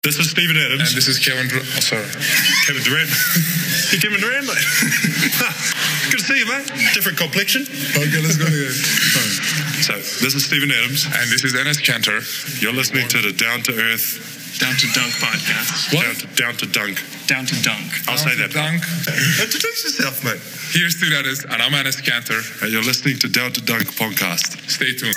This is Steven Adams. And this is Kevin Durant. Kevin Durant. You Kevin Durant, mate? Good to see you, mate. Different complexion. Okay, let's go again. So, this is Steven Adams. And this is Enes Kanter. You're listening to the Down to Earth... Down to Dunk podcast. What? Down to Dunk. Down to Dunk. I'll say that. Dunk. Introduce yourself, mate. Here's Steven Adams, and I'm Enes Kanter. And you're listening to Down to Dunk podcast. Stay tuned.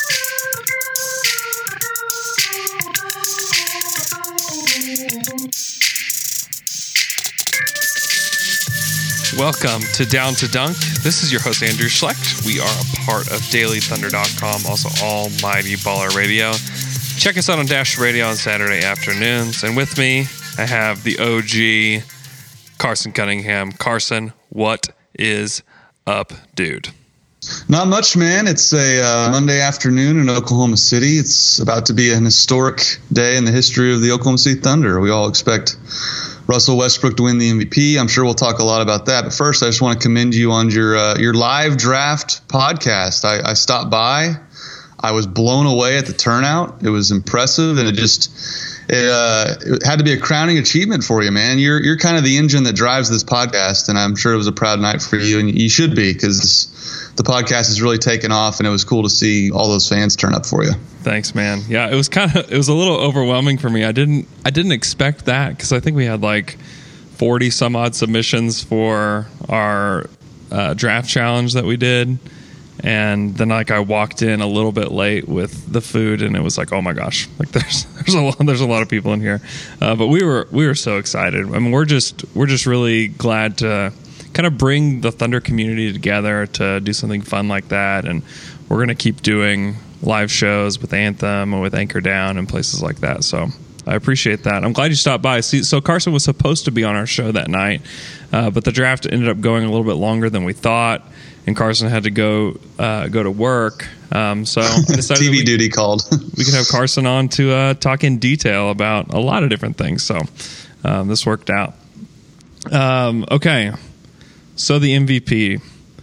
Welcome to Down to Dunk. This is your host, Andrew Schlecht. We are a part of DailyThunder.com, also Almighty Baller Radio. Check us out on Dash Radio on Saturday afternoons. And with me, I have the OG, Carson Cunningham. Carson, what is up, dude? Not much, man. It's a Monday afternoon in Oklahoma City. It's about to be an historic day in the history of the Oklahoma City Thunder. We all expect Russell Westbrook to win the MVP. I'm sure we'll talk a lot about that. But first, I just want to commend you on your live draft podcast. I stopped by. I was blown away at the turnout. It was impressive, and it had to be a crowning achievement for you, man. You're kind of the engine that drives this podcast, and I'm sure it was a proud night for you, and you should be, because the podcast has really taken off, and it was cool to see all those fans turn up for you. Thanks, man. Yeah, it was a little overwhelming for me. I didn't expect that, because I think we had like 40 some odd submissions for our draft challenge that we did. And then I walked in a little bit late with the food, and it was like, oh my gosh, like there's a lot of people in here. But we were so excited. I mean, we're just really glad to kind of bring the Thunder community together to do something fun like that. And we're going to keep doing live shows with Anthem and with Anchor Down and places like that. So I appreciate that. I'm glad you stopped by. So Carson was supposed to be on our show that night, but the draft ended up going a little bit longer than we thought. And Carson had to go to work. So I decided TV duty called. We could have Carson on to talk in detail about a lot of different things. So this worked out. Okay. So the MVP.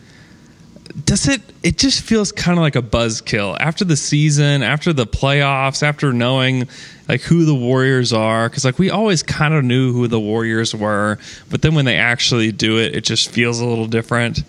It just feels kind of like a buzzkill after the season, after the playoffs, after knowing like who the Warriors are, because like we always kind of knew who the Warriors were, but then when they actually do it, it just feels a little different.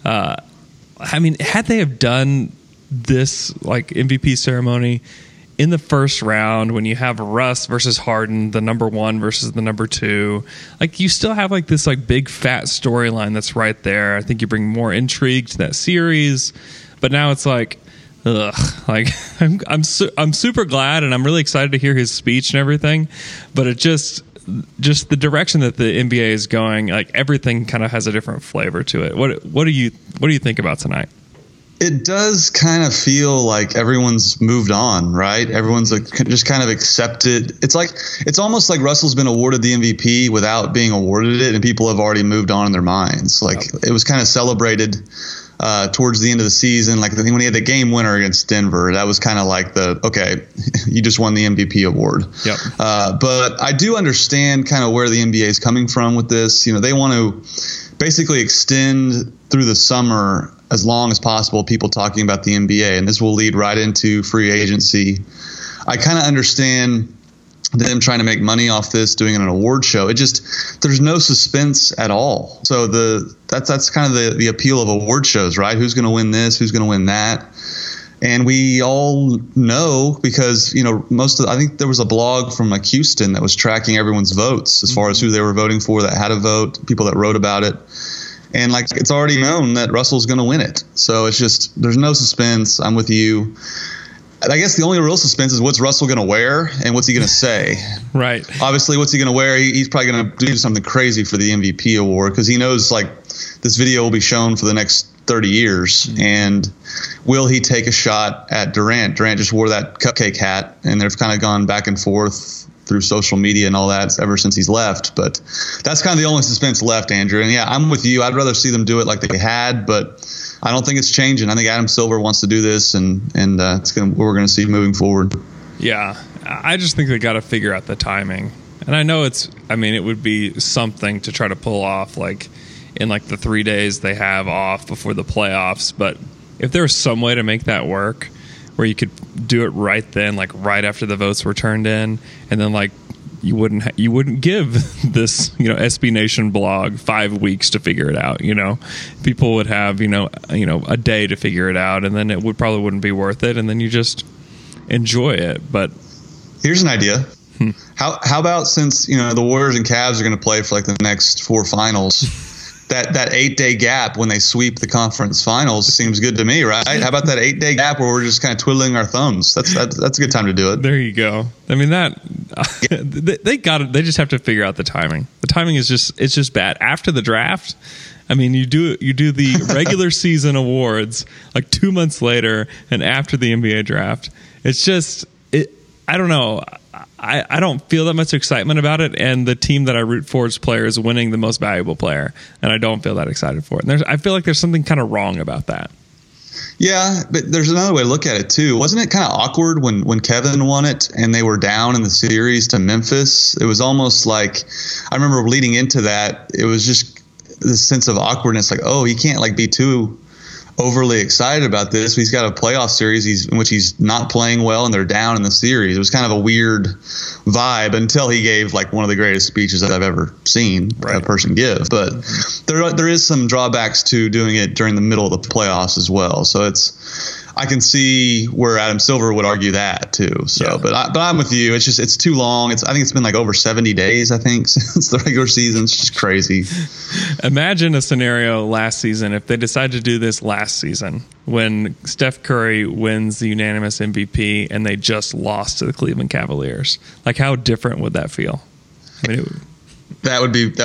I mean, had they have done this like MVP ceremony in the first round when you have Russ versus Harden, the number 1 versus the number 2, like you still have like this like big fat storyline that's right there. I think you bring more intrigue to that series, but now it's like, ugh, like I'm super glad, and I'm really excited to hear his speech and everything, but it just the direction that the NBA is going, like everything kind of has a different flavor to it. What do you think about tonight? It does kind of feel like everyone's moved on, right? Everyone's like just kind of accepted. It's almost like Russell's been awarded the MVP without being awarded it, and people have already moved on in their minds. Like It was kind of celebrated towards the end of the season. Like I think when he had the game winner against Denver, that was kind of like okay, you just won the MVP award. Yep. But I do understand kind of where the NBA is coming from with this. You know, they want to basically extend through the summer as long as possible people talking about the NBA, and this will lead right into free agency. I kind of understand them trying to make money off this, doing an award show. There's no suspense at all. So that's kind of the appeal of award shows, right? Who's going to win this? Who's going to win that? And we all know because, you know, I think there was a blog from like Houston that was tracking everyone's votes as far as who they were voting for, that had a vote, people that wrote about it. And like it's already known that Russell's going to win it. So it's just there's no suspense. I'm with you. I guess the only real suspense is what's Russell going to wear and what's he going to say. Right. Obviously, what's he going to wear? He's probably going to do something crazy for the MVP award because he knows like this video will be shown for the next 30 years. Mm-hmm. And will he take a shot at Durant? Durant just wore that cupcake hat, and they've kind of gone back and forth through social media and all that ever since he's left. But that's kind of the only suspense left, Andrew. And yeah, I'm with you. I'd rather see them do it like they had, but I don't think it's changing. I think Adam Silver wants to do this, and it's what we're going to see moving forward. Yeah, I just think they got to figure out the timing. And I know it would be something to try to pull off like in like the 3 days they have off before the playoffs. But if there's some way to make that work, where you could do it right then, like right after the votes were turned in, and then like you wouldn't give this, SB Nation blog 5 weeks to figure it out. People would have, a day to figure it out, and then it probably wouldn't be worth it. And then you just enjoy it. But here's an idea. How about, since, the Warriors and Cavs are going to play for like the next 4 finals, that 8-day gap when they sweep the conference finals seems good to me, right? How about that 8-day gap where we're just kind of twiddling our thumbs? That's a good time to do it. There you go. I mean, they got it. They just have to figure out the timing. The timing is just bad. After the draft, I mean, you do the regular season awards like 2 months later, and after the NBA draft, it's just I don't know. I don't feel that much excitement about it, and the team that I root for's player is winning the most valuable player, and I don't feel that excited for it. And I feel like there's something kind of wrong about that. Yeah, but there's another way to look at it too. Wasn't it kind of awkward when Kevin won it and they were down in the series to Memphis? It was almost like, I remember leading into that, it was just this sense of awkwardness, like, oh, he can't like be too overly excited about this. He's got a playoff series in which he's not playing well and they're down in the series. It was kind of a weird vibe until he gave like one of the greatest speeches that I've ever seen a person give. But there is some drawbacks to doing it during the middle of the playoffs as well. So I can see where Adam Silver would argue that too. So, yeah. But I'm with you. It's too long. I think it's been like over 70 days, I think, since the regular season. It's just crazy. Imagine a scenario last season if they decided to do this last season when Steph Curry wins the unanimous MVP and they just lost to the Cleveland Cavaliers. Like, how different would that feel? I mean, that would be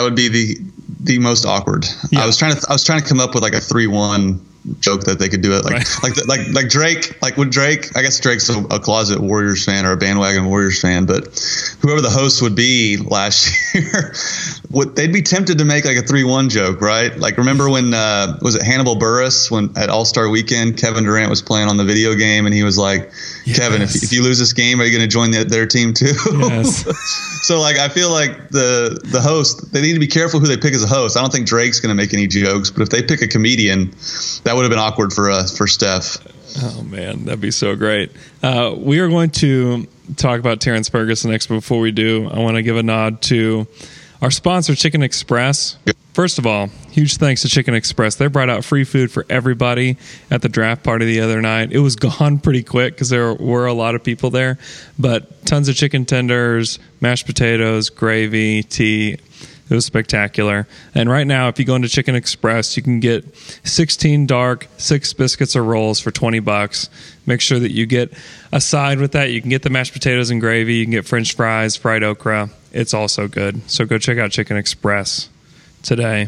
the most awkward. Yeah. I was trying to come up with like a 3-1 joke that they could do it like Drake, like with Drake. I guess Drake's a closet Warriors fan or a bandwagon Warriors fan, but whoever the host would be last year, they'd be tempted to make like a 3-1 joke, right? Like, remember when was it Hannibal Buress when at All-Star Weekend Kevin Durant was playing on the video game and he was like, yes, Kevin, if you lose this game, are you going to join their team too? Yes. So like, I feel like the host, they need to be careful who they pick as a host. I don't think Drake's going to make any jokes, but if they pick a comedian, that would have been awkward for Steph. Oh man, that'd be so great. We are going to talk about Terrence Ferguson next, but before we do, I want to give a nod to our sponsor, Chicken Express. First of all, huge thanks to Chicken Express. They brought out free food for everybody at the draft party the other night. It was gone pretty quick because there were a lot of people there, but tons of chicken tenders, mashed potatoes, gravy, tea. It was spectacular. And right now, if you go into Chicken Express, you can get 16 dark, 6 biscuits or rolls for $20. Make sure that you get a side with that. You can get the mashed potatoes and gravy. You can get French fries, fried okra. It's also good. So go check out Chicken Express today.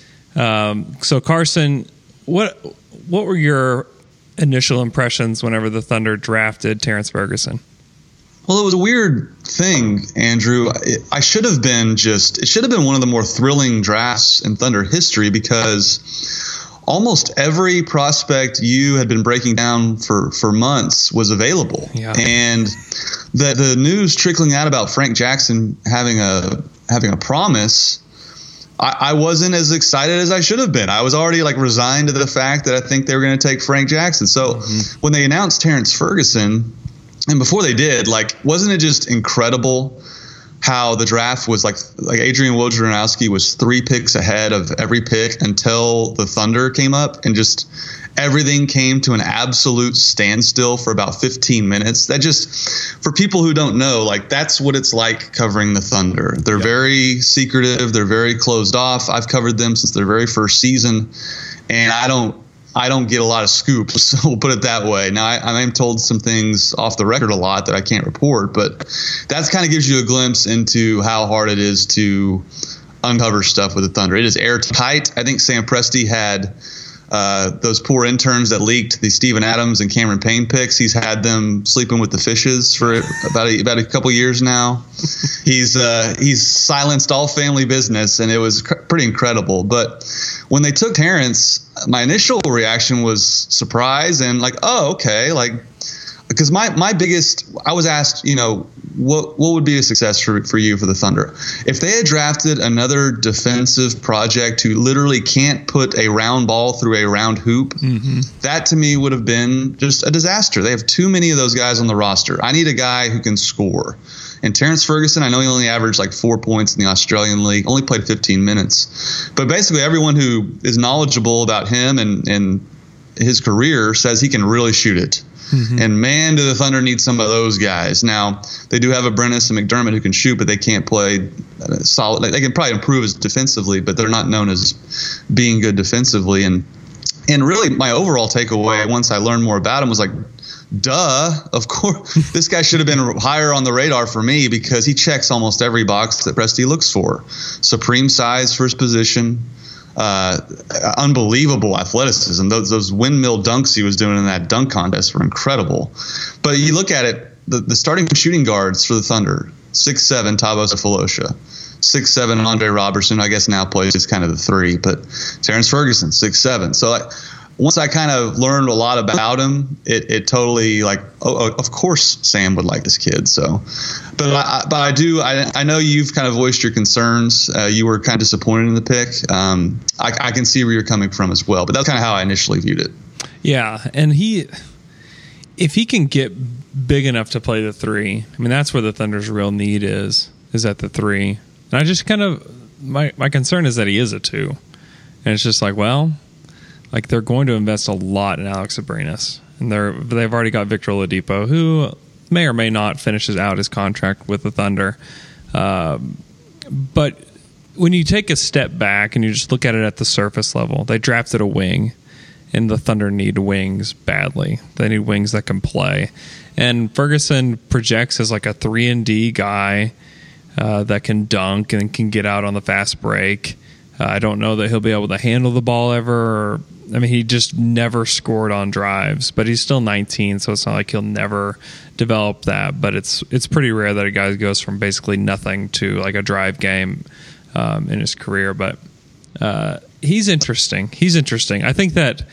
So Carson, what were your initial impressions whenever the Thunder drafted Terrence Ferguson? Well, it was a weird thing, Andrew. It should have been one of the more thrilling drafts in Thunder history because almost every prospect you had been breaking down for months was available. Yeah. And the news trickling out about Frank Jackson having a promise, I wasn't as excited as I should have been. I was already like resigned to the fact that I think they were going to take Frank Jackson. So when they announced Terrence Ferguson, and before they did, like, wasn't it just incredible how the draft was like Adrian Wojnarowski was 3 picks ahead of every pick until the Thunder came up, and just everything came to an absolute standstill for about 15 minutes. That just, for people who don't know, like, that's what it's like covering the Thunder. They're very secretive. They're very closed off. I've covered them since their very first season, and I don't get a lot of scoops, so we'll put it that way. Now, I'm told some things off the record a lot that I can't report, but that kind of gives you a glimpse into how hard it is to uncover stuff with the Thunder. It is airtight. I think Sam Presti had those poor interns that leaked the Steven Adams and Cameron Payne picks. He's had them sleeping with the fishes for about a couple years now. He's silenced all family business, and it was pretty incredible. But when they took Terrence, my initial reaction was surprise and like, oh, okay, like, because my biggest, I was asked, what would be a success for you for the Thunder? If they had drafted another defensive project who literally can't put a round ball through a round hoop, that to me would have been just a disaster. They have too many of those guys on the roster. I need a guy who can score. And Terrence Ferguson, I know he only averaged like 4 points in the Australian League, only played 15 minutes. But basically everyone who is knowledgeable about him and his career says he can really shoot it. And man, do the Thunder need some of those guys. Now, they do have a Brennis and McDermott who can shoot, but they can't play solid. They can probably improve as defensively, but they're not known as being good defensively. And really, my overall takeaway once I learned more about him was like, duh, of course, this guy should have been higher on the radar for me because he checks almost every box that Presti looks for. Supreme size for his position. Unbelievable athleticism. Those windmill dunks he was doing in that dunk contest were incredible. But you look at it, the starting shooting guards for the Thunder, 6'7", Thabo Sefolosha, 6'7", Andre Robertson, I guess now plays as kind of the 3, but Terrence Ferguson, 6'7". So once I kind of learned a lot about him, it totally like, oh, of course Sam would like this kid. So, but I know you've kind of voiced your concerns. You were kind of disappointed in the pick. I can see where you're coming from as well, but that's kind of how I initially viewed it. Yeah, and if he can get big enough to play the 3, I mean that's where the Thunder's real need is at the 3. And I just kind of my concern is that he is a 2, and it's just like, well. Like they're going to invest a lot in Alex Abrines, and they've already got Victor Oladipo, who may or may not finishes out his contract with the Thunder. But when you take a step back and you just look at it at the surface level, they drafted a wing, and the Thunder need wings badly. They need wings that can play, and Ferguson projects as like a 3-and-D guy that can dunk and can get out on the fast break. I don't know that he'll be able to handle the ball ever. I mean, he just never scored on drives, but he's still 19, so it's not like he'll never develop that. But it's pretty rare that a guy goes from basically nothing to like a drive game in his career. But he's interesting. I think that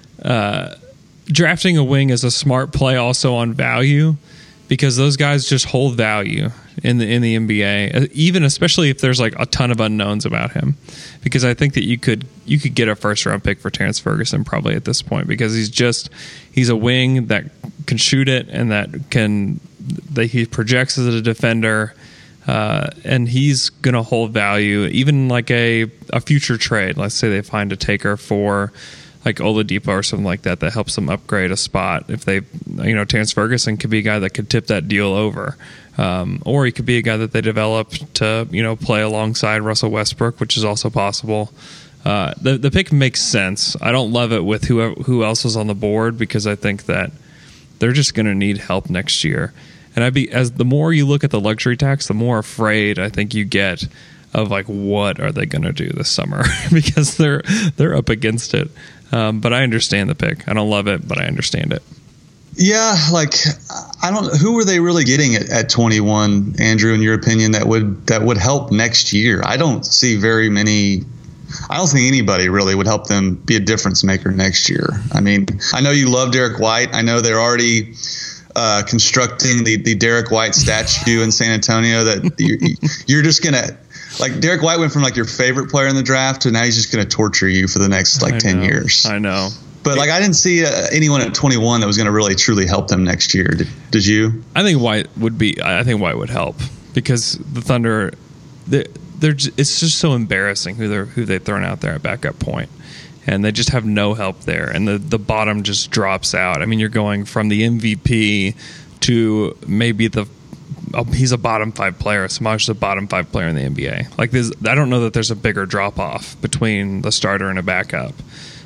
drafting a wing is a smart play also on value because those guys just hold value in the NBA, even especially if there's like a ton of unknowns about him. Because I think that you could get a first round pick for Terrence Ferguson probably at this point because he's a wing that can shoot it and that he projects as a defender, and he's gonna hold value even like a future trade. Let's say they find a taker for like Oladipo or something like that helps them upgrade a spot. If they, Terrence Ferguson could be a guy that could tip that deal over. Or he could be a guy that they develop to, play alongside Russell Westbrook, which is also possible. The pick makes sense. I don't love it with who else is on the board because I think that they're just going to need help next year. And the more you look at the luxury tax, the more afraid I think you get of like what are they going to do this summer because they're up against it. But I understand the pick. I don't love it, but I understand it. Yeah, like who were they really getting at 21, Andrew, in your opinion, that would help next year? I don't see very many. I don't think anybody really would help them be a difference maker next year. I mean, I know you love Derek White. I know they're already constructing the Derek White statue in San Antonio that you're just going to like Derek White went from like your favorite player in the draft to now he's just going to torture you for the next 10 years. I know. But like I didn't see anyone at 21 that was going to really truly help them next year. Did you? I think White would help because the Thunder, it's just so embarrassing who they've thrown out there at backup point, and they just have no help there, and the bottom just drops out. I mean, you're going from the MVP to maybe he's a bottom 5 player. Samaj is a bottom 5 player in the NBA. Like I don't know that there's a bigger drop off between the starter and a backup.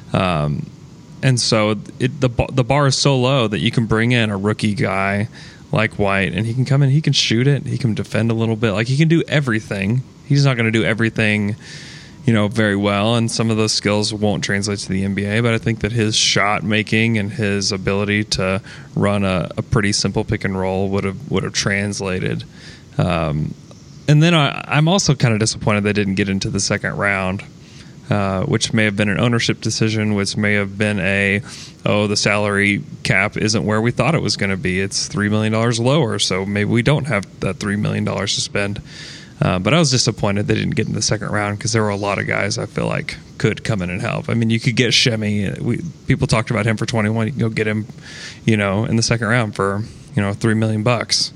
And so the bar is so low that you can bring in a rookie guy like White, and he can come in, he can shoot it, he can defend a little bit. Like he can do everything. He's not going to do everything, very well, and some of those skills won't translate to the NBA. But I think that his shot making and his ability to run a pretty simple pick and roll would have translated. And then I'm also kind of disappointed they didn't get into the second round. Which may have been an ownership decision, which may have been the salary cap isn't where we thought it was going to be. It's $3 million lower, so maybe we don't have that $3 million to spend. But I was disappointed they didn't get in the second round because there were a lot of guys I feel like could come in and help. I mean, you could get Shemi. People talked about him for 21. You can go get him, in the second round for $3 million.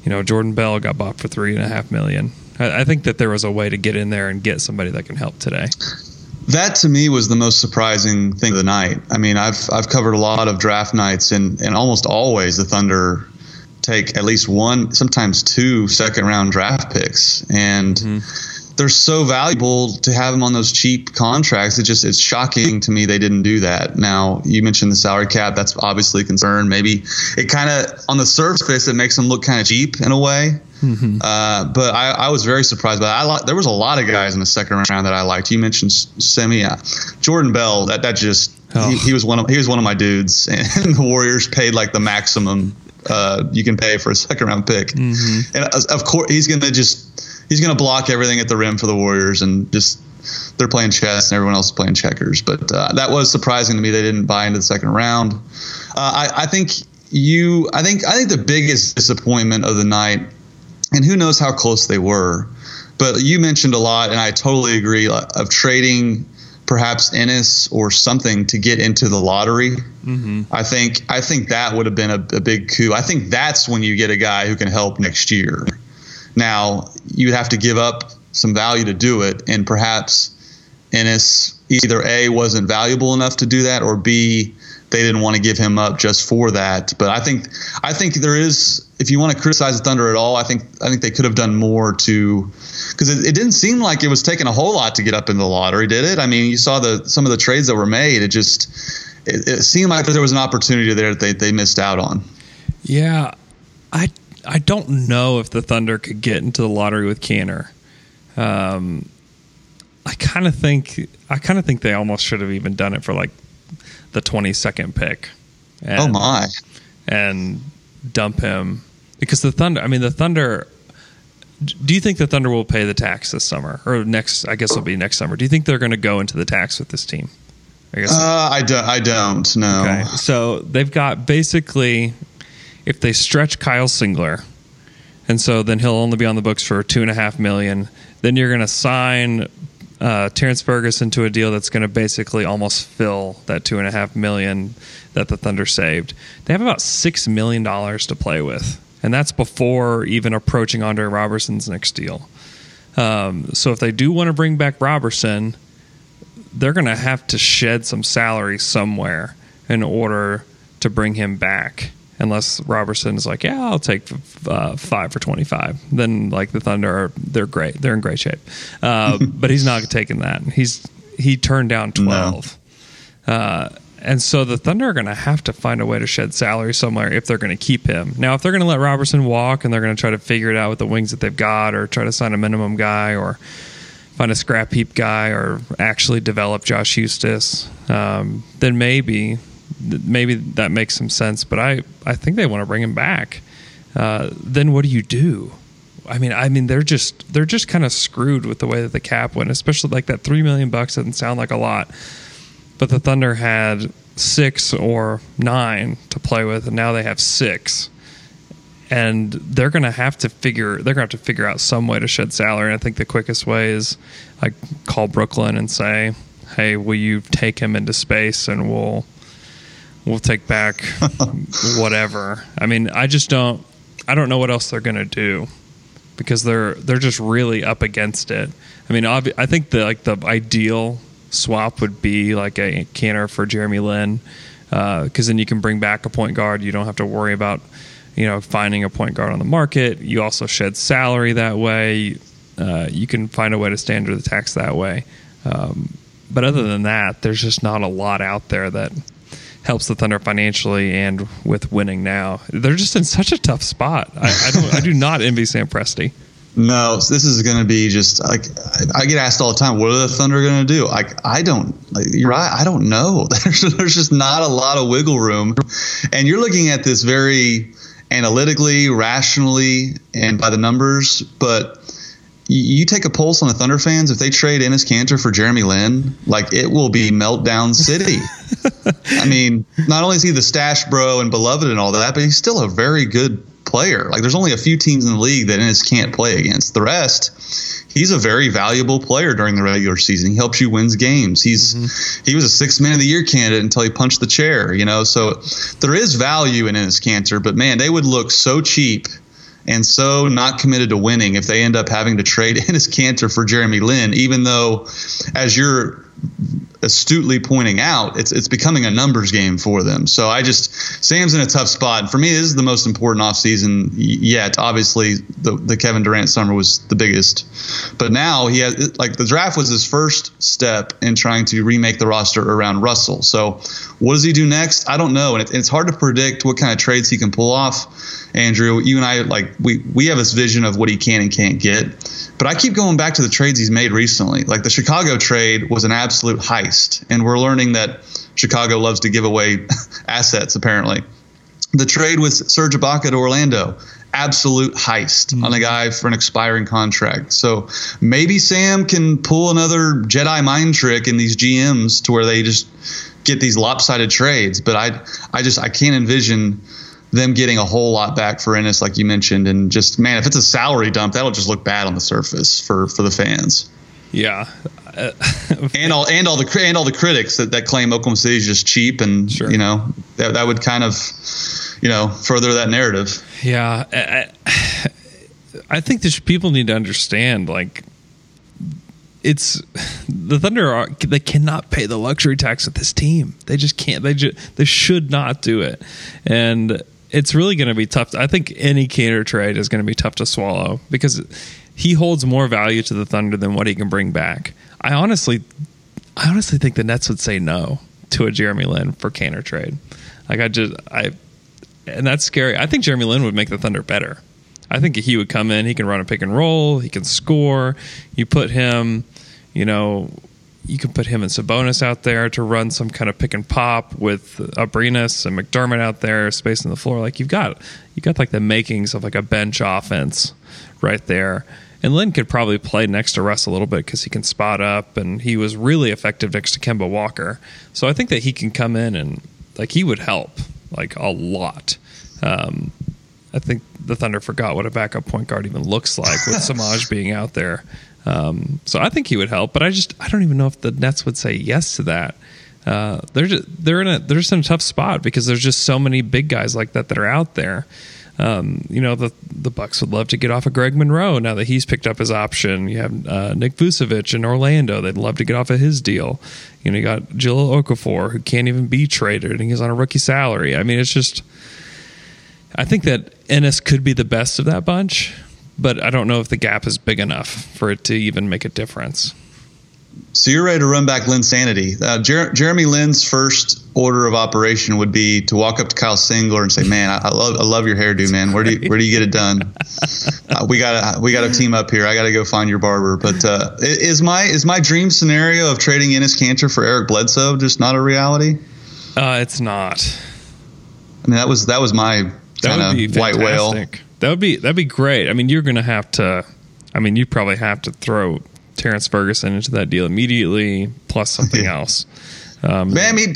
Jordan Bell got bought for $3.5 million. I think that there was a way to get in there and get somebody that can help today. That to me was the most surprising thing of the night. I mean, I've covered a lot of draft nights, and almost always the Thunder take at least one, sometimes two second-round draft picks, and they're so valuable to have them on those cheap contracts. It's shocking to me they didn't do that. Now, you mentioned the salary cap. That's obviously a concern. Maybe it kind of, on the surface, it makes them look kind of cheap in a way. But I was very surprised by that. There was a lot of guys in the second round that I liked. You mentioned Semi, Jordan Bell. He was one of my dudes, and the Warriors paid like the maximum you can pay for a second round pick. And of course he's gonna block everything at the rim for the Warriors, and just they're playing chess and everyone else is playing checkers. But that was surprising to me. They didn't buy into the second round. I think the biggest disappointment of the night, and who knows how close they were, but you mentioned a lot, and I totally agree, of trading perhaps Ennis or something to get into the lottery. I think that would have been a big coup. I think that's when you get a guy who can help next year. Now, you'd have to give up some value to do it, and perhaps Ennis either A, wasn't valuable enough to do that, or B, they didn't want to give him up just for that. But I think there is, if you want to criticize the Thunder at all, I think they could have done more to, because it didn't seem like it was taking a whole lot to get up in the lottery, did it? I mean, you saw some of the trades that were made. It seemed like there was an opportunity there that they missed out on. Yeah, I don't know if the Thunder could get into the lottery with Kanter. I kind of think they almost should have even done it for like the 22nd pick. And dump him, because the Thunder. Do you think the Thunder will pay the tax this summer or next? I guess it'll be next summer. Do you think they're going to go into the tax with this team? I guess. I don't know. Okay, so they've got basically, if they stretch Kyle Singler, and so then he'll only be on the books for $2.5 million. Then you're going to sign Terrence Ferguson to a deal that's going to basically almost fill that $2.5 million that the Thunder saved. They have about $6 million to play with, and that's before even approaching Andre Roberson's next deal. So if they do want to bring back Roberson, they're going to have to shed some salary somewhere in order to bring him back. Unless Roberson is like, yeah, I'll take 5 for 25. Then like the Thunder, they're great. They're in great shape. But he's not taking that. He turned down 12. No. And so the Thunder are going to have to find a way to shed salary somewhere if they're going to keep him. Now, if they're going to let Roberson walk and they're going to try to figure it out with the wings that they've got, or try to sign a minimum guy, or find a scrap heap guy, or actually develop Josh Eustace, then maybe that makes some sense. But I think they want to bring him back. Then what do? I mean, they're just kind of screwed with the way that the cap went, especially like that $3 million doesn't sound like a lot. But the Thunder had 6 or 9 to play with, and now they have 6. And they're going to have to figure out some way to shed salary. And I think the quickest way is like call Brooklyn and say, "Hey, will you take him into space, and we'll take back whatever." I mean, I don't know what else they're going to do, because they're just really up against it. I mean, I think the ideal swap would be like a Kanter for Jeremy Lin, because then you can bring back a point guard. You don't have to worry about finding a point guard on the market. You also shed salary that way. You can find a way to stay under the tax that way. But other than that, there's just not a lot out there that helps the Thunder financially and with winning now. They're just in such a tough spot. I do not envy Sam Presti. No, this is going to be just like, I get asked all the time, what are the Thunder going to do? You're right. I don't know. There's just not a lot of wiggle room. And you're looking at this very analytically, rationally, and by the numbers. But you take a pulse on the Thunder fans. If they trade Enes Kanter for Jeremy Lin, like, it will be meltdown city. I mean, not only is he the stash bro and beloved and all that, but he's still a very good player. Like, there's only a few teams in the league that Ennis can't play against. The rest, he's a very valuable player during the regular season. He helps you win games. He was a 6th Man of the Year candidate until he punched the chair. So there is value in Enes Kanter, but man, they would look so cheap and so not committed to winning if they end up having to trade Enes Kanter for Jeremy Lin, even though, as you're astutely pointing out, it's becoming a numbers game for them. So Sam's in a tough spot. And for me, this is the most important offseason yet. Obviously, the Kevin Durant summer was the biggest. But now he has, like, the draft was his first step in trying to remake the roster around Russell. So what does he do next? I don't know. And it's hard to predict what kind of trades he can pull off. Andrew, you and I, like, we have this vision of what he can and can't get. But I keep going back to the trades he's made recently. Like, the Chicago trade was an absolute heist, and we're learning that Chicago loves to give away assets, apparently. The trade with Serge Ibaka to Orlando, absolute heist on a guy for an expiring contract. So maybe Sam can pull another Jedi mind trick in these GMs to where they just get these lopsided trades. But I can't envision them getting a whole lot back for Enes, like you mentioned, and just, man, if it's a salary dump, that'll just look bad on the surface for the fans. Yeah, and all the critics that claim Oklahoma City is just cheap, and sure. That would kind of further that narrative. Yeah, I think people need to understand, like, it's the Thunder they cannot pay the luxury tax with this team. They just can't. They should not do it, and it's really going to be tough. I think any Kanter trade is going to be tough to swallow because he holds more value to the Thunder than what he can bring back. I honestly think the Nets would say no to a Jeremy Lin for Kanter trade. Like, and that's scary. I think Jeremy Lin would make the Thunder better. I think he would come in, he can run a pick and roll, he can score. You put him, you can put him and Sabonis out there to run some kind of pick and pop with Abrinas and McDermott out there spacing the floor. Like, you got like the makings of like a bench offense right there. And Lin could probably play next to Russ a little bit because he can spot up, and he was really effective next to Kemba Walker. So I think that he can come in and, like, he would help like a lot. I think the Thunder forgot what a backup point guard even looks like with Samaj being out there. So I think he would help, but I don't even know if the Nets would say yes to that. They're just in a tough spot because there's just so many big guys like that are out there. The Bucks would love to get off of Greg Monroe now that he's picked up his option. You have Nick Vucevic in Orlando. They'd love to get off of his deal. You got Jahlil Okafor, who can't even be traded, and he's on a rookie salary. I mean, it's just, I think that Enes could be the best of that bunch, but I don't know if the gap is big enough for it to even make a difference. So you're ready to run back Linsanity. Jeremy Lin's first order of operation would be to walk up to Kyle Singler and say, "Man, I love your hairdo, man. Where do you get it done? We gotta team up here. I gotta go find your barber." But is my dream scenario of trading Enes Kanter for Eric Bledsoe just not a reality? It's not. I mean, that was my kind of white whale. That'd be great. I mean, you're gonna have to. I mean, you probably have to throw Terrence Ferguson into that deal immediately, plus something else. Man, I mean,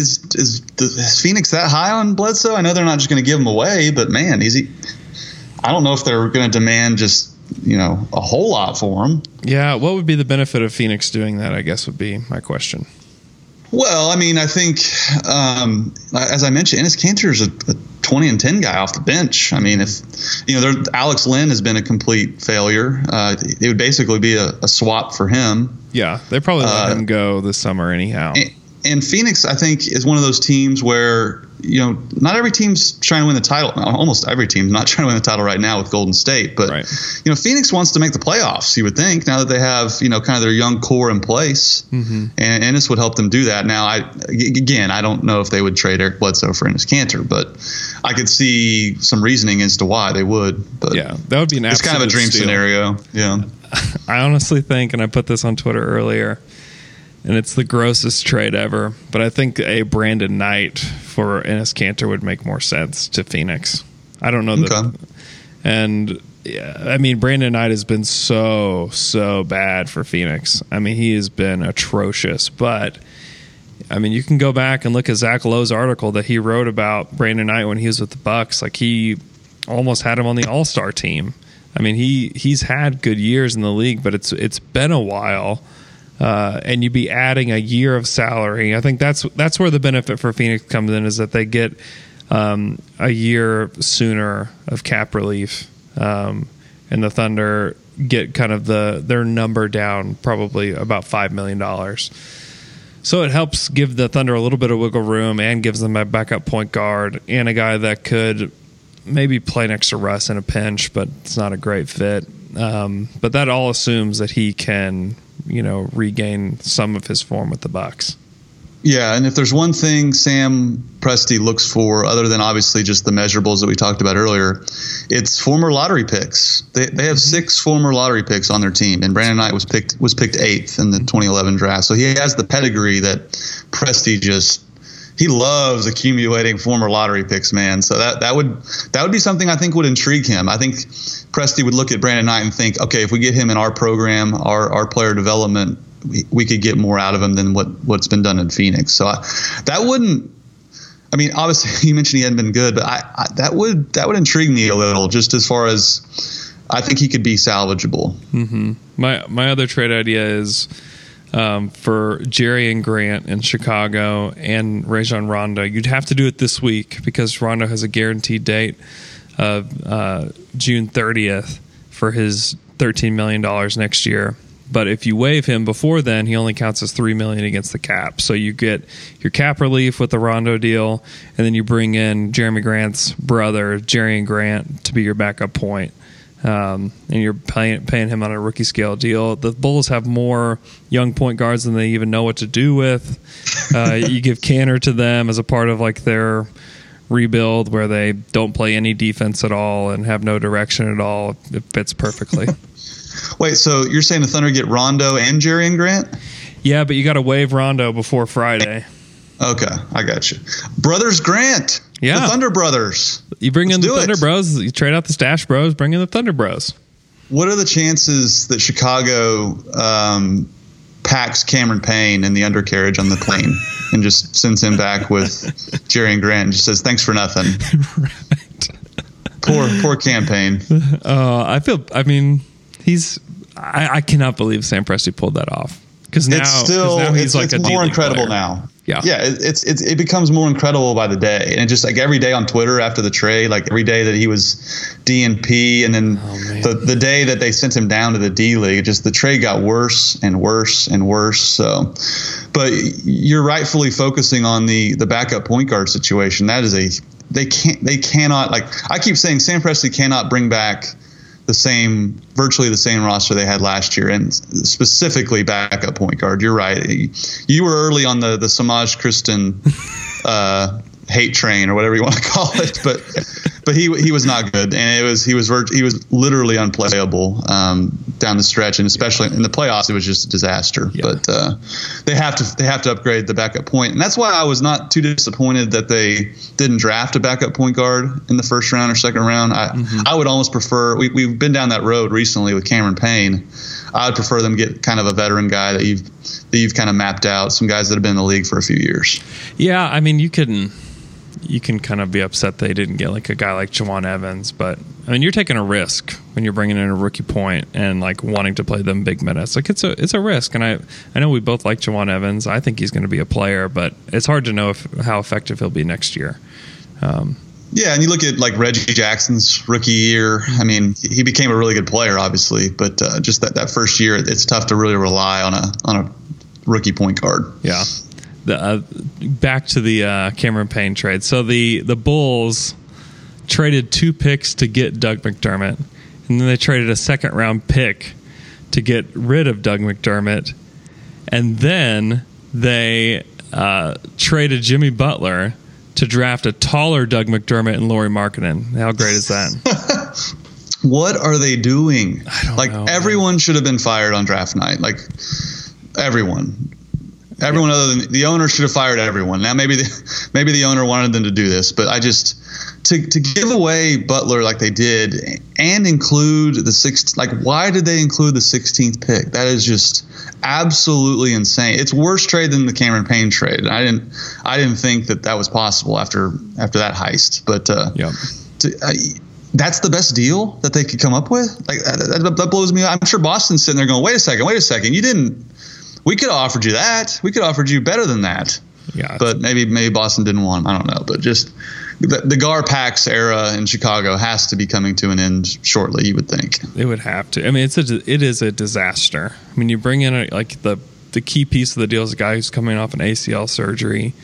is Phoenix that high on Bledsoe? I know they're not just going to give him away, but man, I don't know if they're going to demand just a whole lot for him. Yeah, what would be the benefit of Phoenix doing that? I guess would be my question. Well, I mean, I think as I mentioned, Enes Kanter is a 20-10 guy off the bench. I mean, if Alex Len has been a complete failure, it would basically be a swap for him. Yeah, they probably let him go this summer anyhow. And Phoenix, I think, is one of those teams where not every team's trying to win the title. Almost every team's not trying to win the title right now with Golden State. But right. Phoenix wants to make the playoffs. You would think now that they have kind of their young core in place, and Enes would help them do that. Now, I don't know if they would trade Eric Bledsoe for Enes Kanter, but I could see some reasoning as to why they would. But yeah, that would be an absolute it's kind of a dream steal. Scenario. Yeah, I honestly think, and I put this on Twitter earlier, and it's the grossest trade ever, but I think a Brandon Knight for Enes Kanter would make more sense to Phoenix. I don't know that. Okay. And yeah, I mean, Brandon Knight has been so bad for Phoenix. I mean, he has been atrocious, but I mean, you can go back and look at Zach Lowe's article that he wrote about Brandon Knight when he was with the Bucks. Like, he almost had him on the All-Star team. I mean, he's had good years in the league, but it's been a while. And you'd be adding a year of salary. I think that's where the benefit for Phoenix comes in, is that they get a year sooner of cap relief and the Thunder get kind of their number down probably about $5 million. So it helps give the Thunder a little bit of wiggle room and gives them a backup point guard and a guy that could maybe play next to Russ in a pinch, but it's not a great fit. But that all assumes that he can, regain some of his form with the Bucks. Yeah, and if there's one thing Sam Presti looks for, other than obviously just the measurables that we talked about earlier, it's former lottery picks. They have 6 former lottery picks on their team, and Brandon Knight was picked 8th in the 2011 draft. So he has the pedigree that Presti he loves accumulating former lottery picks, man. So that would be something I think would intrigue him. I think Presti would look at Brandon Knight and think, okay, if we get him in our program, our player development, we could get more out of him than what's been done in Phoenix. So that wouldn't. I mean, obviously, you mentioned he hadn't been good, but that would intrigue me a little, just as far as I think he could be salvageable. Mm-hmm. My other trade idea is for Jerry Grant in Chicago and Rajon Rondo. You'd have to do it this week because Rondo has a guaranteed date of June 30th for his $13 million next year. But if you waive him before then, he only counts as $3 million against the cap. So you get your cap relief with the Rondo deal, and then you bring in Jeremy Grant's brother, Jerry Grant, to be your backup point. And you're paying him on a rookie scale deal. The Bulls have more young point guards than they even know what to do with. You give Canner to them as a part of like their rebuild where they don't play any defense at all and have no direction at all. It fits perfectly. Wait, so you're saying the Thunder get Rondo and Jerry Grant? Yeah, but you got to waive Rondo before Friday. Okay, I got you. Brothers Grant. Yeah. The Thunder Brothers. You bring in the Thunder Bros. You trade out the Stash Bros. Bring in the Thunder Bros. What are the chances that Chicago packs Cameron Payne in the undercarriage on the plane and just sends him back with Jerry Grant and just says, thanks for nothing? Right. Poor campaign. I cannot believe Sam Presti pulled that off. Because now he's like it's more incredible player. Now. Yeah, it becomes more incredible by the day, and just like every day on Twitter after the trade, like every day that he was DNP, and then the day that they sent him down to the D League, just the trade got worse and worse and worse. So, but you're rightfully focusing on the backup point guard situation. That is they cannot like I keep saying Sam Presti cannot bring back virtually the same roster they had last year, and specifically backup point guard. You're right. You were early on the Samaj Kristen hate train or whatever you want to call it, but he was not good, and he was literally unplayable down the stretch, and especially in the playoffs, it was just a disaster. Yeah. But they have to upgrade the backup point, and that's why I was not too disappointed that they didn't draft a backup point guard in the first round or second round. I would almost prefer. We've been down that road recently with Cameron Payne. I would prefer them get kind of a veteran guy that you've kind of mapped out, some guys that have been in the league for a few years. Yeah, I mean you can kind of be upset they didn't get like a guy like Jawan Evans, but I mean you're taking a risk when you're bringing in a rookie point and like wanting to play them big minutes. Like it's a risk, and I know we both like Jawan Evans. I think he's going to be a player, but it's hard to know how effective he'll be next year. Yeah, and you look at like Reggie Jackson's rookie year. I mean, he became a really good player, obviously, but just that first year, it's tough to really rely on a rookie point guard. Yeah. Back to the Cameron Payne trade. So the Bulls traded 2 picks to get Doug McDermott, and then they traded a second-round pick to get rid of Doug McDermott, and then they traded Jimmy Butler to draft a taller Doug McDermott and Lauri Markkanen. How great is that? What are they doing? I don't know. Everyone should have been fired on draft night. Like everyone other than the owner should have fired everyone. Now maybe the owner wanted them to do this, but I just to give away Butler like they did and include the 6th. Like why did they include the 16th pick? That is just absolutely insane. It's worse trade than the Cameron Payne trade. I didn't think that was possible after that heist. But that's the best deal that they could come up with. Like that blows me. I'm sure Boston's sitting there going, wait a second. You didn't. We could have offered you that. We could have offered you better than that. Yeah. But maybe Boston didn't want him. I don't know. But just the Gar-Pax era in Chicago has to be coming to an end shortly, you would think. It would have to. I mean, it is a disaster. I mean, you bring in the key piece of the deal is a guy who's coming off an ACL surgery.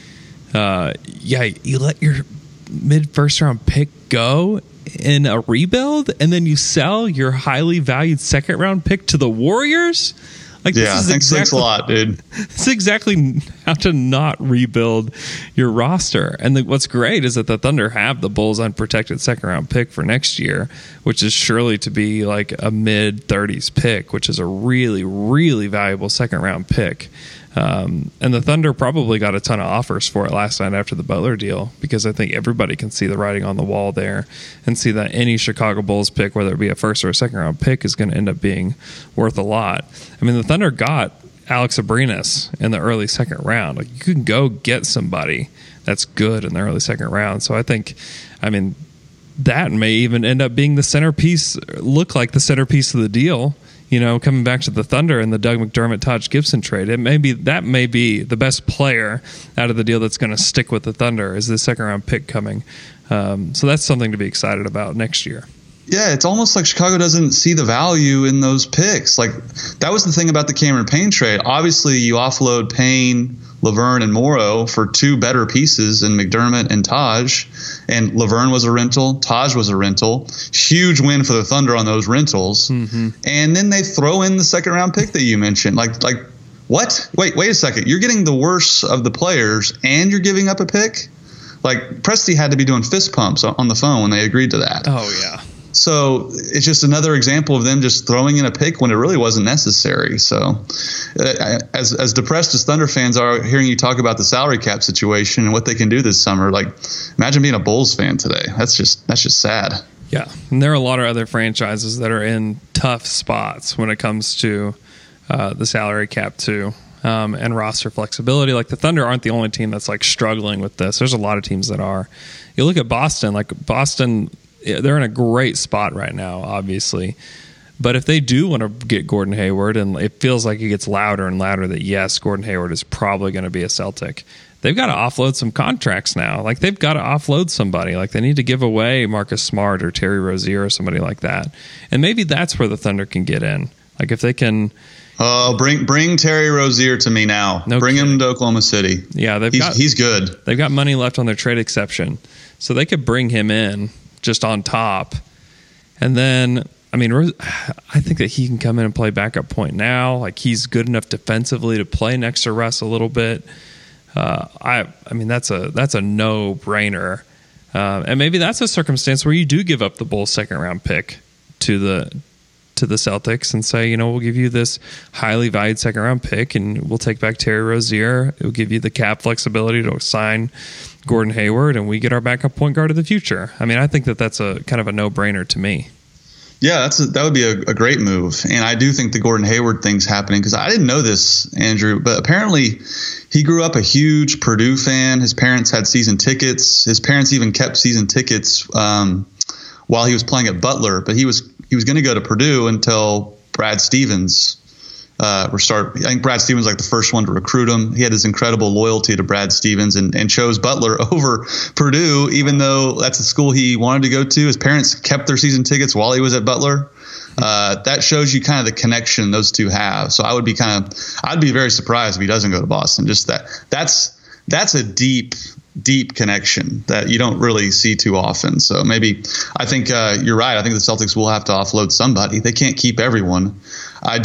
You let your mid first round pick go in a rebuild, and then you sell your highly valued second round pick to the Warriors. Like, thanks a lot, dude. This is exactly how to not rebuild your roster. And what's great is that the Thunder have the Bulls' unprotected second round pick for next year, which is surely to be like a mid-30s pick, which is a really, really valuable second round pick. And the Thunder probably got a ton of offers for it last night after the Butler deal, because I think everybody can see the writing on the wall there and see that any Chicago Bulls pick, whether it be a first or a second round pick, is going to end up being worth a lot. I mean, the Thunder got Alex Abrinas in the early second round. Like, you can go get somebody that's good in the early second round. So I think, that may even end up being the centerpiece, look like the centerpiece of the deal. Coming back to the Thunder and the Doug McDermott, Taj Gibson trade, that may be the best player out of the deal that's going to stick with the Thunder is the second round pick coming. So that's something to be excited about next year. Yeah, it's almost like Chicago doesn't see the value in those picks. Like, that was the thing about the Cameron Payne trade. Obviously, you offload Payne, Laverne, and Morrow for two better pieces in McDermott and Taj. And Laverne was a rental. Taj was a rental. Huge win for the Thunder on those rentals. Mm-hmm. And then they throw in the second round pick that you mentioned. Like what? Wait a second. You're getting the worst of the players and you're giving up a pick? Like, Presti had to be doing fist pumps on the phone when they agreed to that. Oh, yeah. So it's just another example of them just throwing in a pick when it really wasn't necessary. So as depressed as Thunder fans are hearing you talk about the salary cap situation and what they can do this summer, like, imagine being a Bulls fan today. That's just sad. Yeah. And there are a lot of other franchises that are in tough spots when it comes to the salary cap too. And roster flexibility. Like, the Thunder aren't the only team that's like struggling with this. There's a lot of teams that are. You look at Boston, they're in a great spot right now, obviously. But if they do want to get Gordon Hayward, and it feels like it gets louder and louder that, yes, Gordon Hayward is probably going to be a Celtic, they've got to offload some contracts now. Like, they've got to offload somebody. Like, they need to give away Marcus Smart or Terry Rozier or somebody like that. And maybe that's where the Thunder can get in. Like, if they can... Oh, bring Terry Rozier to me now. Bring him to Oklahoma City. Yeah, he's good. They've got money left on their trade exception. So they could bring him in just on top. And then, I think that he can come in and play backup point now. Like, he's good enough defensively to play next to Russ a little bit. That's a no-brainer. And maybe that's a circumstance where you do give up the Bulls' second round pick to the Celtics and say, we'll give you this highly valued second round pick and we'll take back Terry Rozier. It'll give you the cap flexibility to sign Gordon Hayward and we get our backup point guard of the future. I think that that's a kind of a no-brainer to me. Yeah, that would be a great move. And I do think the Gordon Hayward thing's happening because I didn't know this, Andrew, but apparently he grew up a huge Purdue fan. His parents had season tickets. His parents even kept season tickets while he was playing at Butler, but he was going to go to Purdue until Brad Stevens I think Brad Stevens was like the first one to recruit him. He had this incredible loyalty to Brad Stevens and chose Butler over Purdue, even though that's a school he wanted to go to. His parents kept their season tickets while he was at Butler. That shows you kind of the connection those two have. So I'd be very surprised if he doesn't go to Boston. Just that's a deep connection that you don't really see too often. So maybe I think you're right. I think the Celtics will have to offload somebody. They can't keep everyone. I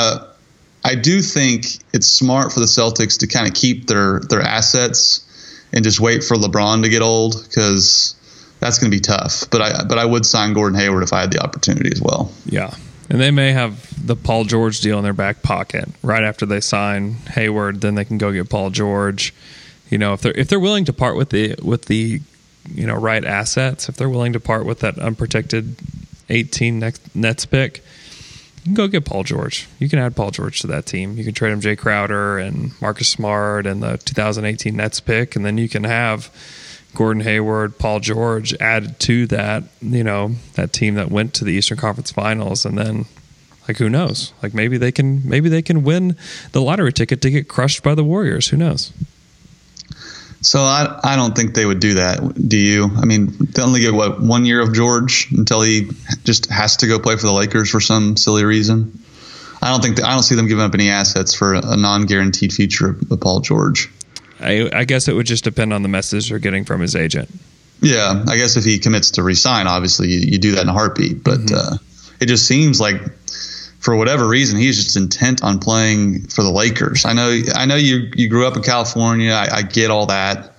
do think it's smart for the Celtics to kind of keep their assets and just wait for LeBron to get old, because that's going to be tough. But I would sign Gordon Hayward if I had the opportunity as well. Yeah. And they may have the Paul George deal in their back pocket right after they sign Hayward. Then they can go get Paul George. If they're willing to part with the right assets, if they're willing to part with that unprotected 18 Nets pick, you can go get Paul George. You can add Paul George to that team. You can trade him Jay Crowder and Marcus Smart and the 2018 Nets pick, and then you can have Gordon Hayward, Paul George added to that, that team that went to the Eastern Conference Finals. And then, who knows? Maybe they can win the lottery ticket to get crushed by the Warriors. Who knows? So I don't think they would do that. Do you? I mean, they only get 1 year of George until he just has to go play for the Lakers for some silly reason. I don't see them giving up any assets for a non-guaranteed future of Paul George. I guess it would just depend on the message they're getting from his agent. Yeah, I guess if he commits to resign, obviously you do that in a heartbeat. But it just seems like, for whatever reason, he's just intent on playing for the Lakers. I know you grew up in California. I get all that.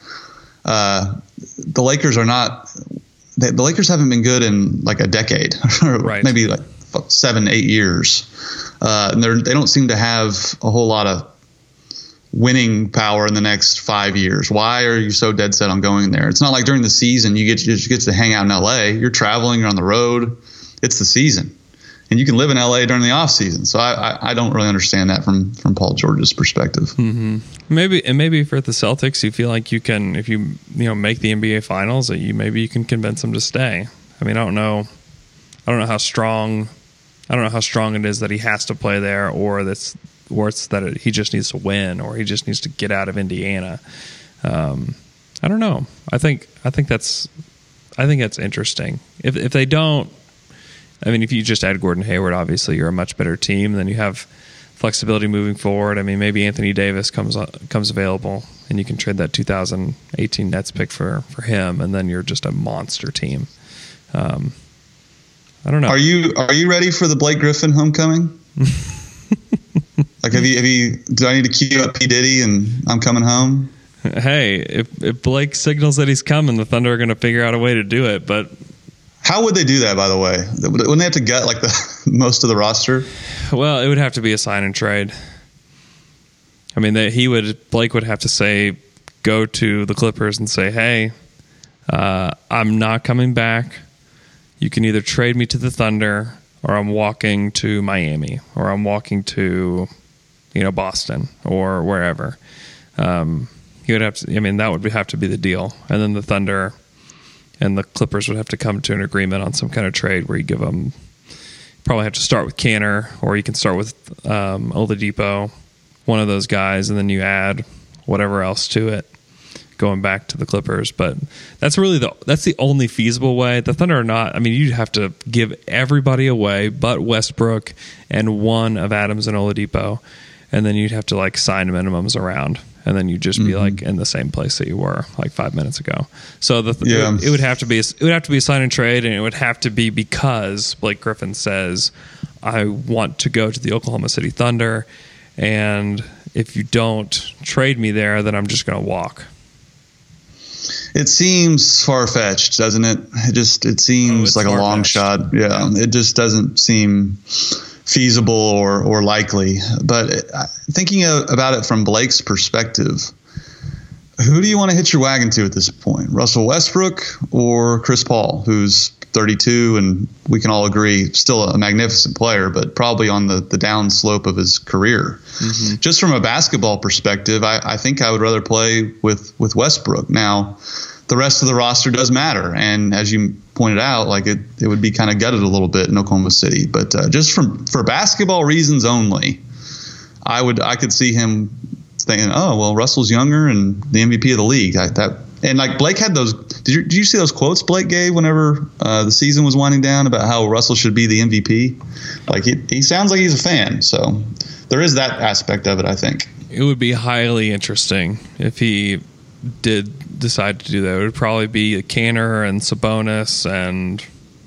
The Lakers are not. The Lakers haven't been good in like a decade, or right. Maybe like 7-8 years. And they don't seem to have a whole lot of winning power in the next 5 years. Why are you so dead set on going there? It's not like during the season you get to hang out in LA. You're traveling, you're on the road. It's the season, and you can live in LA during the off season. So I don't really understand that from Paul George's perspective. Mm-hmm. Maybe for the Celtics, you feel like you can, if you make the NBA Finals, that you can convince them to stay. I mean, I don't know how strong it is that he has to play there, or it's that he just needs to win, or he just needs to get out of Indiana. I don't know. I think that's interesting. If they don't, I mean, if you just add Gordon Hayward, obviously you're a much better team. Then you have flexibility moving forward. I mean, maybe Anthony Davis comes available, and you can trade that 2018 Nets pick for him, and then you're just a monster team. I don't know. Are you ready for the Blake Griffin homecoming? Like, have you? Do I need to cue up P. Diddy and I'm coming home? Hey, if Blake signals that he's coming, the Thunder are going to figure out a way to do it. But how would they do that? By the way, wouldn't they have to gut like the most of the roster? Well, it would have to be a sign and trade. I mean, Blake would have to go to the Clippers and say, "Hey, I'm not coming back. You can either trade me to the Thunder, or I'm walking to Miami, or I'm walking to, Boston or wherever." He would have to. I mean, that would have to be the deal, and then the Thunder and the Clippers would have to come to an agreement on some kind of trade where you give them. Probably have to start with Canner, or you can start with Oladipo, one of those guys, and then you add whatever else to it, going back to the Clippers. But that's the only feasible way. The Thunder are not. I mean, you'd have to give everybody away but Westbrook and one of Adams and Oladipo, and then you'd have to sign minimums around, and then you'd just be in the same place that you were 5 minutes ago. So it would have to be a sign and trade, and it would have to be because Blake Griffin says, "I want to go to the Oklahoma City Thunder, and if you don't trade me there, then I'm just going to walk." It seems far-fetched, doesn't it? It seems like a long shot. Yeah, it just doesn't seem feasible or likely. But thinking about it from Blake's perspective, who do you want to hitch your wagon to at this point? Russell Westbrook or Chris Paul, who's 32 and we can all agree still a magnificent player, but probably on the down slope of his career. Mm-hmm. Just from a basketball perspective, I think I would rather play with Westbrook. Now, the rest of the roster does matter, and as you pointed out, it would be kind of gutted a little bit in Oklahoma City. But just for basketball reasons only, I could see him thinking, "Oh well, Russell's younger and the MVP of the league." Blake had those. Did you see those quotes Blake gave whenever the season was winding down about how Russell should be the MVP? He sounds like he's a fan. So there is that aspect of it. I think it would be highly interesting if he did decide to do that. It would probably be Canner and Sabonis and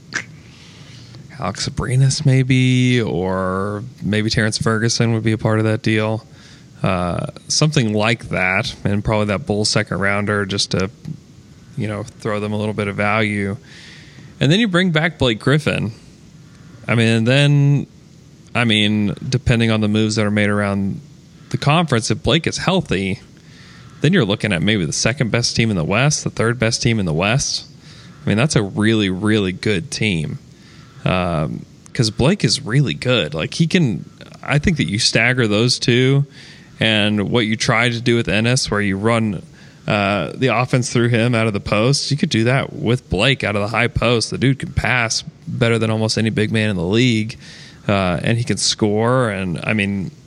Alex Abrinas maybe, or maybe Terrence Ferguson would be a part of that deal. Something like that, and probably that Bulls second rounder just to, throw them a little bit of value. And then you bring back Blake Griffin. Depending on the moves that are made around the conference, if Blake is healthy, then you're looking at maybe the second best team in the West, the third best team in the West. That's a really, really good team. Because Blake is really good. I think that you stagger those two, and what you tried to do with Ennis, where you run the offense through him out of the post, you could do that with Blake out of the high post. The dude can pass better than almost any big man in the league, and he can score. And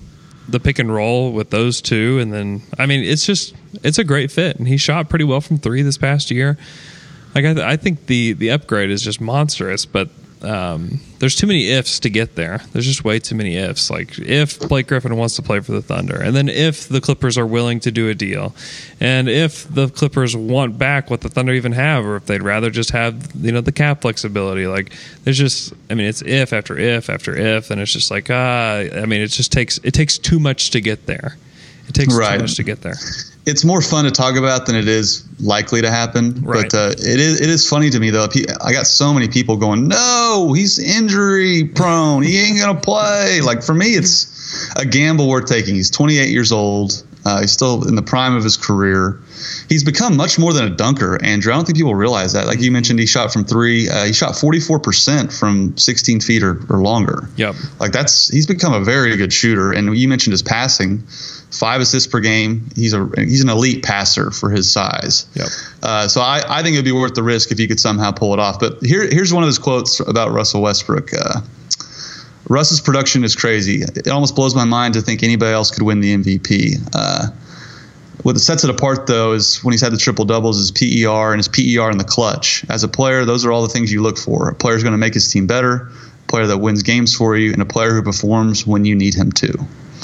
the pick and roll with those two, and then I mean it's a great fit, and he shot pretty well from three this past year. Like I think the upgrade is just monstrous, but there's too many ifs to get there. There's just way too many ifs. Like if Blake Griffin wants to play for the Thunder, and then if the Clippers are willing to do a deal, and if the Clippers want back what the Thunder even have, or if they'd rather just have the cap flexibility. Like there's just, I mean, it's if after if after if, and it's just like I mean, it takes too much to get there. It takes too much to get there. It's more fun to talk about than it is likely to happen. Right. But it is funny to me, though. I got so many people going, no, he's injury prone. He ain't going to play. Like, for me, it's a gamble worth taking. He's 28 years old. He's still in the prime of his career. He's become much more than a dunker, Andrew. I don't think people realize that. Like you mentioned, he shot from three. He shot 44% from 16 feet or longer. Yep. Like he's become a very good shooter. And you mentioned his passing. 5 assists per game. He's an elite passer for his size. Yep. So I think it'd be worth the risk if he could somehow pull it off. But here's one of his quotes about Russell Westbrook. Russ's production is crazy. It almost blows my mind to think anybody else could win the MVP. What sets it apart, though, is when he's had the triple doubles, his PER and his PER in the clutch. As a player, those are all the things you look for. A player's going to make his team better, a player that wins games for you, and a player who performs when you need him to.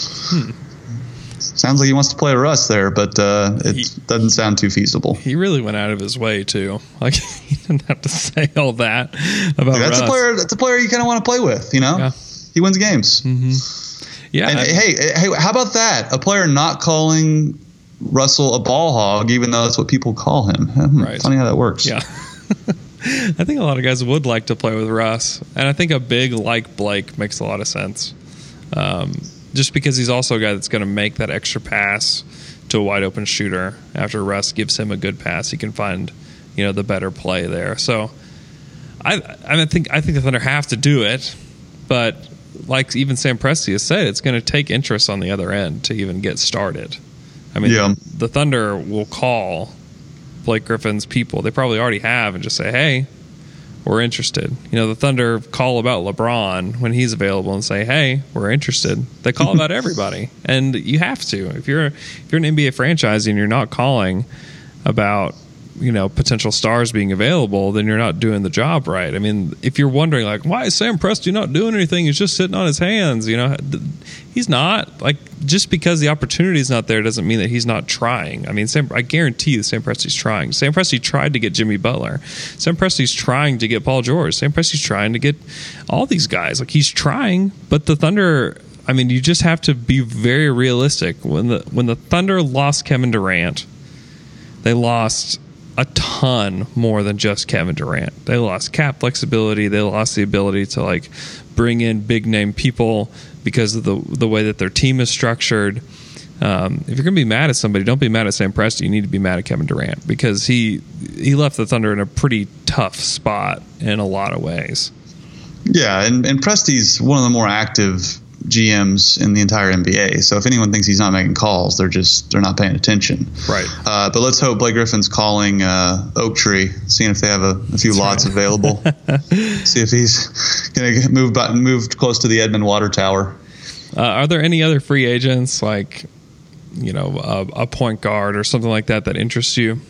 Sounds like he wants to play Russ there, but it doesn't sound too feasible. He really went out of his way too. Like he didn't have to say all that about that's Russ. That's a player you kind of want to play with. Yeah. He wins games. Mm-hmm. Yeah. And hey, how about that? A player not calling Russell a ball hog, even though that's what people call him. Right. Funny how that works. Yeah. I think a lot of guys would like to play with Russ, and I think a big like Blake makes a lot of sense. Just because he's also a guy that's going to make that extra pass to a wide open shooter after Russ gives him a good pass, he can find, the better play there. So I think the Thunder have to do it, but like even Sam Presti has said, it's going to take interest on the other end to even get started. I mean, the Thunder will call Blake Griffin's people. They probably already have, and just say, hey, we're interested. The Thunder call about LeBron when he's available and say, hey, we're interested. They call about everybody. And you have to. If you're an NBA franchise and you're not calling about, potential stars being available, then you're not doing the job right. I mean, if you're wondering, like, why is Sam Presti not doing anything? He's just sitting on his hands. He's not. Like, just because the opportunity is not there doesn't mean that he's not trying. I mean, I guarantee you Sam Presti's trying. Sam Presti tried to get Jimmy Butler. Sam Presti's trying to get Paul George. Sam Presti's trying to get all these guys. Like, he's trying, but the Thunder, I mean, you just have to be very realistic. When the Thunder lost Kevin Durant, they lost a ton more than just Kevin Durant. They lost cap flexibility. They lost the ability to bring in big name people because of the way that their team is structured. If you're going to be mad at somebody, don't be mad at Sam Presti. You need to be mad at Kevin Durant because he left the Thunder in a pretty tough spot in a lot of ways. Yeah, and Presti's one of the more active GMs in the entire NBA. So if anyone thinks he's not making calls, they're not paying attention. Right. But let's hope Blake Griffin's calling Oak Tree, seeing if they have a few lots available. See if he's going to move close to the Edmond Water Tower. Are there any other free agents like, a point guard or something like that interests you?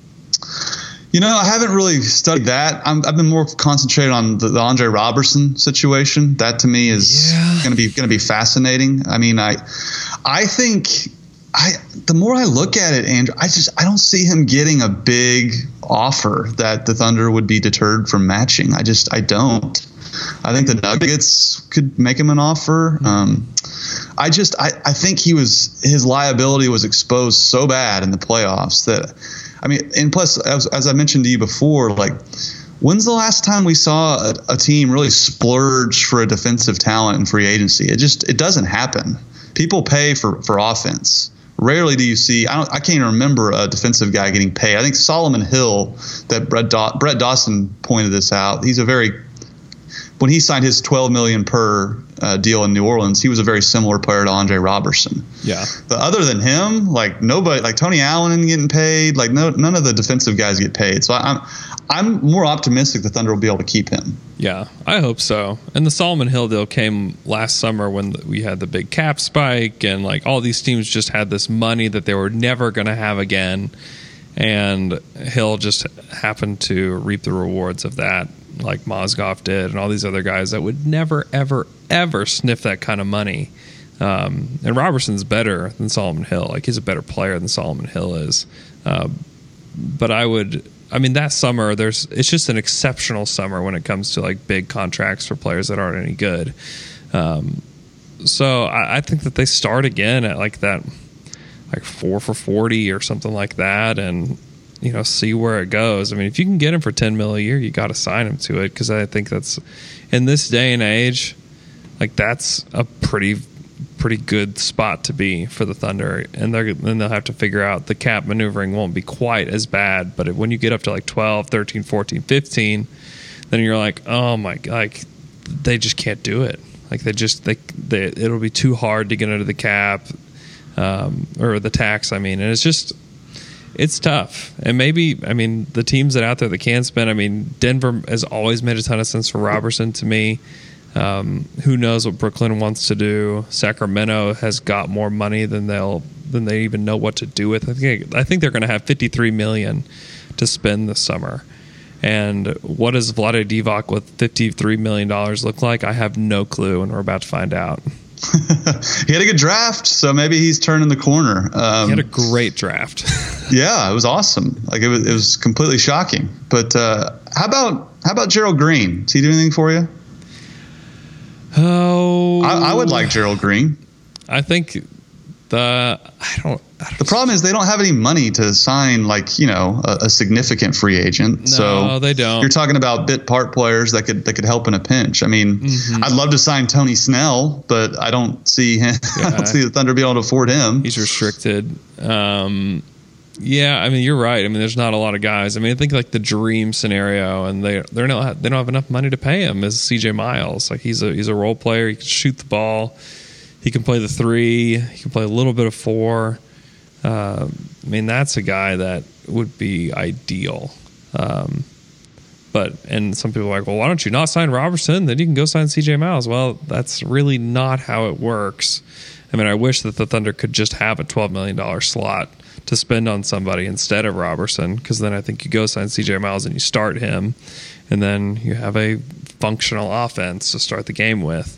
I haven't really studied that. I've been more concentrated on the Andre Robertson situation. That to me is going to be fascinating. I mean, I think the more I look at it, Andrew, I don't see him getting a big offer that the Thunder would be deterred from matching. I don't. I think the Nuggets could make him an offer. I think his liability was exposed so bad in the playoffs that. I mean, and plus, as I mentioned to you before, when's the last time we saw a team really splurge for a defensive talent in free agency? It doesn't happen. People pay for offense. Rarely do you see. I can't even remember a defensive guy getting paid. I think Solomon Hill, that Brett Dawson pointed this out. When he signed his $12 million per deal in New Orleans, he was a very similar player to Andre Robertson. Yeah. But other than him, like nobody, like Tony Allen isn't getting paid. Like none of the defensive guys get paid. So I'm more optimistic the Thunder will be able to keep him. Yeah, I hope so. And the Solomon Hill deal came last summer when we had the big cap spike, and like all these teams just had this money that they were never going to have again. And Hill just happened to reap the rewards of that, like Mozgov did, and all these other guys that would never, ever, ever sniff that kind of money. And Robertson's better than Solomon Hill. Like, he's a better player than Solomon Hill is. But that summer, it's just an exceptional summer when it comes to like big contracts for players that aren't any good. So I think that they start again at like that, like 4 for 40 or something like that, and see where it goes. I mean, if you can get him for $10 million a year, you got to sign him to it, because I think that's, in this day and age, like that's a pretty good spot to be for the Thunder. And then they'll have to figure out the cap maneuvering won't be quite as bad, but when you get up to like 12, 13, 14, 15, then you're like, oh my God, like they just can't do it. Like it'll be too hard to get under the cap. Or the tax, and it's tough. And maybe, the teams that out there that can spend, Denver has always made a ton of sense for Robertson to me. Who knows what Brooklyn wants to do? Sacramento has got more money than they even know what to do with. I think they're going to have $53 million to spend this summer. And what does Vlade Divac with $53 million look like? I have no clue, and we're about to find out. He had a good draft, so maybe he's turning the corner. He had a great draft. Yeah, it was awesome. Like it was completely shocking. But how about Gerald Green? Does he do anything for you? Oh, I would like Gerald Green. I think the problem is they don't have any money to sign a significant free agent. No, so they don't. You're talking about bit part players that could help in a pinch. I'd love to sign Tony Snell, but I don't see him. Yeah. I don't see the Thunder be able to afford him. He's restricted. Yeah, you're right. There's not a lot of guys. I think like the dream scenario, and they don't have enough money to pay him, is CJ Miles. Like he's a role player. He can shoot the ball. He can play the 3. He can play a little bit of 4. That's a guy that would be ideal. And some people are like, well, why don't you not sign Robertson? Then you can go sign CJ Miles. Well, that's really not how it works. I wish that the Thunder could just have a $12 million slot to spend on somebody instead of Robertson, because then I think you go sign CJ Miles and you start him, and then you have a functional offense to start the game with.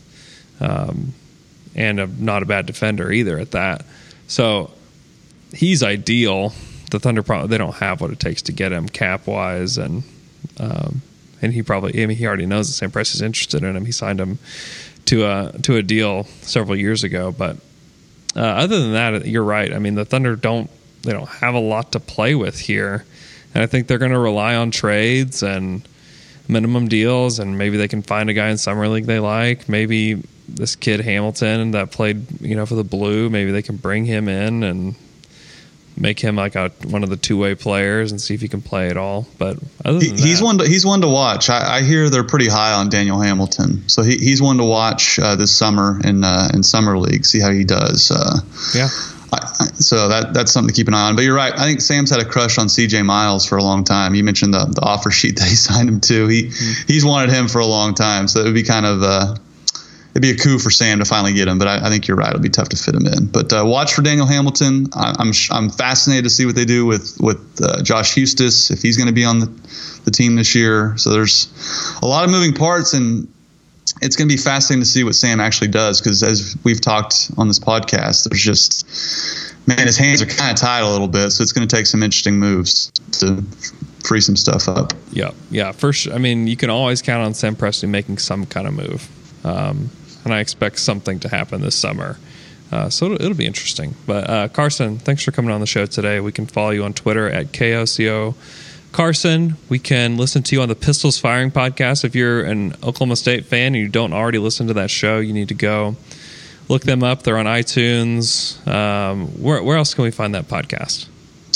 And not a bad defender either at that. So he's ideal. The Thunder they don't have what it takes to get him cap wise, and he probably he already knows the same price is interested in him. He signed him to a deal several years ago. But other than that, you're right. The Thunder don't have a lot to play with here, and I think they're going to rely on trades and minimum deals, and maybe they can find a guy in summer league they like. Maybe this kid Hamilton that played, for the Blue, maybe they can bring him in and make him like one of the two-way players and see if he can play at all. But other than he's one to watch. I hear they're pretty high on Daniel Hamilton, so he's one to watch this summer in summer league. See how he does. Yeah. So that's something to keep an eye on. But you're right. I think Sam's had a crush on CJ Miles for a long time. You mentioned the offer sheet that he signed him to. He's wanted him for a long time. So it would be kind of it'd be a coup for Sam to finally get him. But I think you're right. It'll be tough to fit him in. But watch for Daniel Hamilton. I'm fascinated to see what they do with Josh Hustis, if he's going to be on the team this year. So there's a lot of moving parts, and it's going to be fascinating to see what Sam actually does, because as we've talked on this podcast, there's just, his hands are kind of tied a little bit, so it's going to take some interesting moves to free some stuff up. Yeah. First, you can always count on Sam Presti making some kind of move, and I expect something to happen this summer. So it'll be interesting. But Carson, thanks for coming on the show today. We can follow you on Twitter at KOCO Carson. We can listen to you on the Pistols Firing podcast. If you're an Oklahoma State fan and you don't already listen to that show, you need to go look them up. They're on iTunes. Where else can we find that podcast?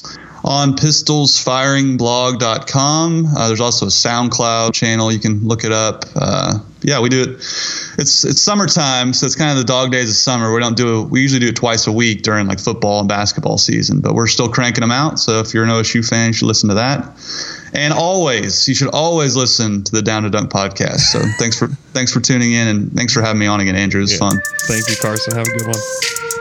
on pistolsfiringblog.com. There's also a SoundCloud channel. You can look it up. Yeah, we do it. It's summertime, so it's kind of the dog days of summer. We usually do it twice a week during like football and basketball season, but we're still cranking them out. So if you're an OSU fan, you should listen to that. And you should always listen to the Down to Dunk podcast. So thanks for tuning in, and thanks for having me on again, Andrew. It was fun. Thank you, Carson. Have a good one.